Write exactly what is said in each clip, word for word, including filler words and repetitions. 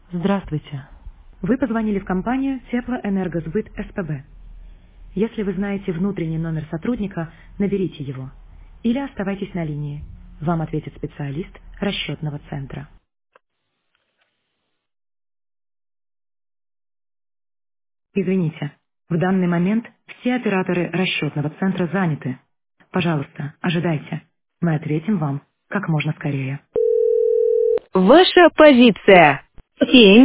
Здравствуйте. Вы позвонили в компанию Теплоэнергосбыт СПБ. Если вы знаете внутренний номер сотрудника, наберите его. Или оставайтесь на линии. Вам ответит специалист расчетного центра. Извините, в данный момент все операторы расчетного центра заняты. Пожалуйста, ожидайте. Мы ответим вам как можно скорее. Ваша позиция. Семь.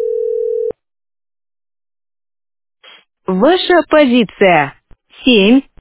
Ваша позиция. Семь.